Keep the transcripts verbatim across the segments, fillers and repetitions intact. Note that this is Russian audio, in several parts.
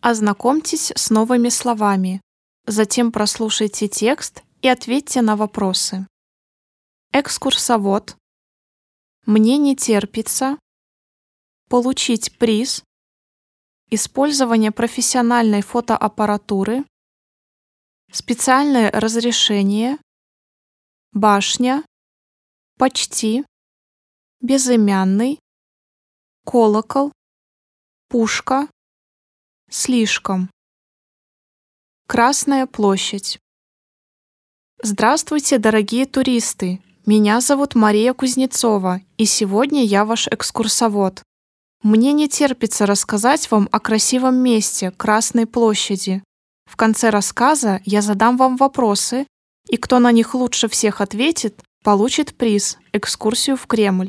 Ознакомьтесь с новыми словами. Затем прослушайте текст и ответьте на вопросы. Экскурсовод. Мне не терпится. Получить приз. Использование профессиональной фотоаппаратуры. Специальное разрешение. Башня. Почти. Безымянный. Колокол. Пушка. Слишком. Красная площадь. Здравствуйте, дорогие туристы! Меня зовут Мария Кузнецова, и сегодня я ваш экскурсовод. Мне не терпится рассказать вам о красивом месте Красной площади. В конце рассказа я задам вам вопросы, и кто на них лучше всех ответит, получит приз – экскурсию в Кремль.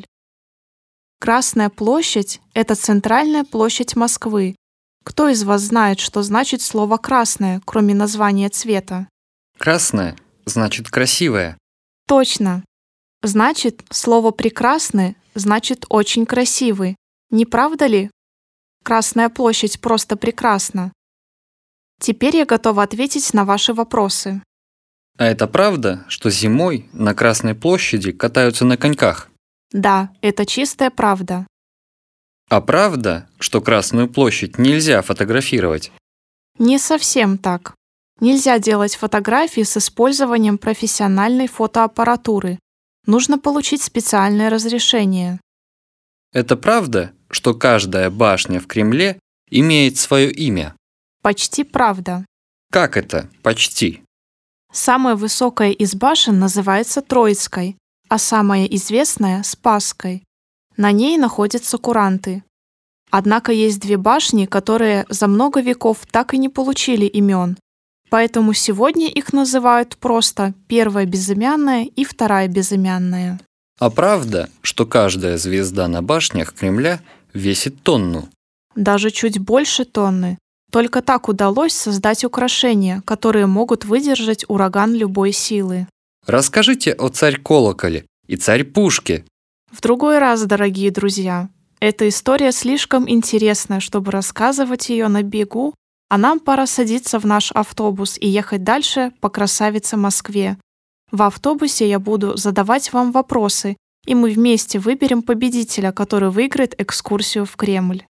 Красная площадь – это центральная площадь Москвы. Кто из вас знает, что значит слово «красное», кроме названия цвета? Красное значит красивое. Точно. Значит, слово «прекрасный» значит «очень красивый». Не правда ли? Красная площадь просто прекрасна. Теперь я готова ответить на ваши вопросы. А это правда, что зимой на Красной площади катаются на коньках? Да, это чистая правда. А правда, что Красную площадь нельзя фотографировать? Не совсем так. Нельзя делать фотографии с использованием профессиональной фотоаппаратуры. Нужно получить специальное разрешение. Это правда, что каждая башня в Кремле имеет свое имя? Почти правда. Как это «почти»? Самая высокая из башен называется Троицкой, а самая известная – Спасской. На ней находятся куранты. Однако есть две башни, которые за много веков так и не получили имен, поэтому сегодня их называют просто первая безымянная и вторая безымянная. А правда, что каждая звезда на башнях Кремля весит тонну? Даже чуть больше тонны. Только так удалось создать украшения, которые могут выдержать ураган любой силы. Расскажите о царь-колоколе и царь-пушке. В другой раз, дорогие друзья. Эта история слишком интересная, чтобы рассказывать ее на бегу, а нам пора садиться в наш автобус и ехать дальше по красавице Москве. В автобусе я буду задавать вам вопросы, и мы вместе выберем победителя, который выиграет экскурсию в Кремль.